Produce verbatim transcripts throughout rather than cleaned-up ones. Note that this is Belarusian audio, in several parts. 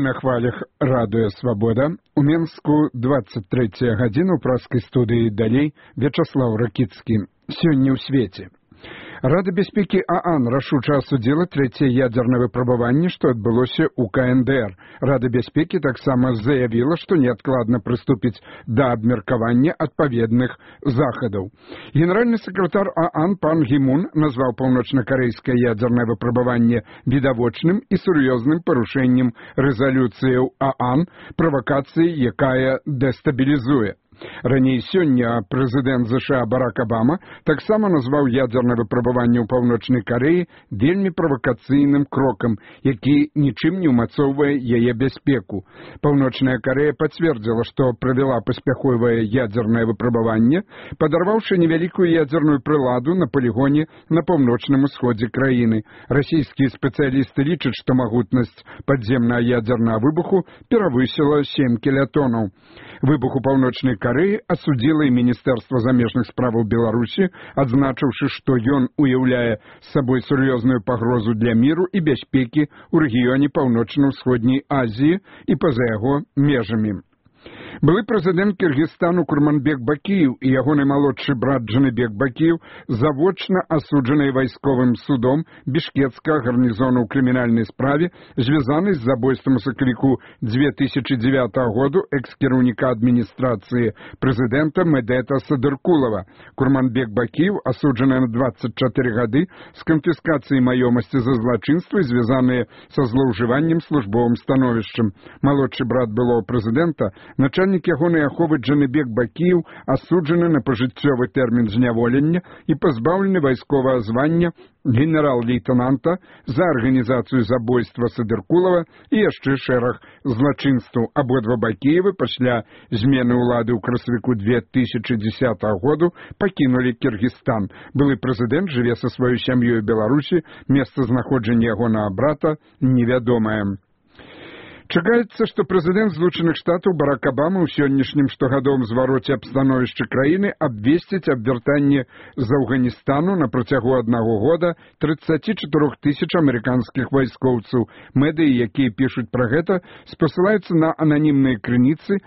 На хвалях радыё «Свабода». У Менску двадцать трэцяя гадзіна ў праскай студыі далей Вячаслаў Ракіцкі. Сёння ў свеце. Рада бяспекі ААН рашуча асудзіла трэцяе ядзернае выпрабаванне, што адбылося ў КНДР. Рада бяспекі таксама заявіла, што неадкладна прыступіць да абмеркавання адпаведных захадаў. Генеральны сакратар ААН пан Гімун назваў паўночна-карэйскае ядзернае выпрабаванне відавочным і сур'ёзным парушэннем рэзалюцыяў ААН, правакацыі, якая дэстабілізуе. Раней сёння прэзідэнт ЗША Барак Абама таксама назваў ядзернае выпрабаванне ў Паўночнай Карэі вельмі правакацыйным крокам, які нічым не ўмацоўвае яе бяспеку. Паўночная Карэя пацвердзіла, што правяла паспяховае ядзернае выпрабаванне, падарваўшы невялікую ядзерную прыладу на палігоне на паўночным усходзе краіны. Расійскія спецыялісты лічаць, што магутнасць падземнага ядзернага выбуху перавысіла сем кілятонаў. Выбух у Паўночнай Карэі асудзіла і Міністэрства замежных справаў Беларусі, адзначыўшы, што ён уяўляе сабой сур'ёзную пагрозу для міру і бяспекі ў рэгіёне Паўночна-ўсходняй Азіі і па-за яго межамі. Былы прэзідэнт Кіргізстану Курманбек Бакіев і ягоны малодшы брат Джаныбек Бакіев завочна асуджаныя вайсковым судом бішкецкага гарнізону ў крымінальнай справе, звязанай з забойствам у сакавіку дзве тысячы дзевятага году экс-кіраўніка адміністрацыі прэзідэнта Медета Садыркулова. Курманбек Бакіев асуджаны на дваццаць чатыры гады з канфіскацыяй маёмасці за злачынствы, звязаныя са злоўжываннем службовым становішчам. Малодшы брат былого прэзідэнта, начальнік ягонай аховы Джаныбек Бакіев асуджаны на пажыццёвы тэрмін зняволення і пазбаўлены вайсковага звання генерал-лейтенанта за арганізацыю забойства Садыркулова і яшчэ шэраг злачынстваў. Абодва Бакіевы пасля змены ўлады ў красавіку дзве тысячы дзесятага году пакінулі Кіргізстан. Былы прэзідэнт жыве са сваёй сям'ёй у Беларусі, месцазнаходжанне ягонага брата невядомае. Чакаецца, што прэзідэнт Злучаных Штатаў Барак Абама ў сённяшнім штогадовым звароце аб становішчы краіны абвесціць аб вяртанні з Афганістану на працягу аднаго года трыццаці чатырох тысяч амерыканскіх вайскоўцаў. Медыі, якія пішуць пра гэта, спасылаюцца на ананімныя крыніцы,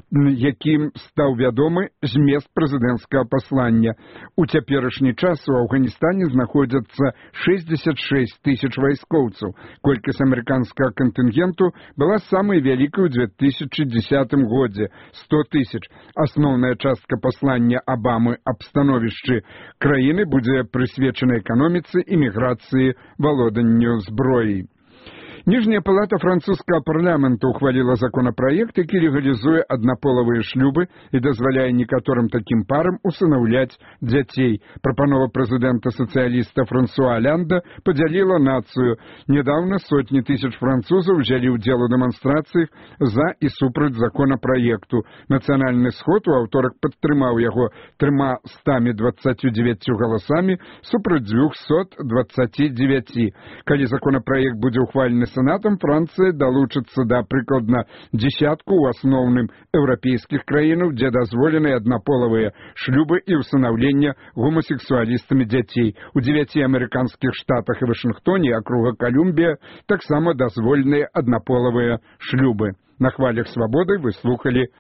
якім стаў вядомы змест прэзідэнцкага паслання. У цяперашні час у Афганістане знаходзяцца шэсцьдзесят шэсць тысяч вайскоўцаў. Колькасць амерыканскага кантынгенту была была самой вялікай у дзве тысячы дзесятым годзе – сто тысяч. Асноўная частка паслання Абамы аб становішчы краіны будзе прысвечана эканоміцы і міграцыі, валоданню зброяй. Ніжняя палата французскага парламента ухваліла законапраект, які легалізуе аднаполавыя шлюбы і дазваляе некаторым такім парам усынаўляць дзяцей. Прапанова прэзідэнта сацыяліста Франсуа Олянда падзяліла нацыю. Нядаўна сотні тысяч французаў узялі ўдзел у дэманстрацыях за і супраць законапраекту. Нацыянальны сход у аўторак падтрымаў яго трыма стамі дваццаццю дзевяццю галасамі супраць дзвюхсот дваццаці дзевяці. Калі законапраект будзе ухвалены Сенатам, Францыя далучыцца да прыкладна дзесятку ў асноўным еўрапейскіх краінаў, дзе дазволены аднаполавыя шлюбы і ўсынаўлення гомасексуалістамі дзяцей. У дзевяці амерыканскіх штатах і Вашынгтоне, акруга Колумбія, таксама дазволеныя аднаполавыя шлюбы. На хвалях свабоды вы слухалі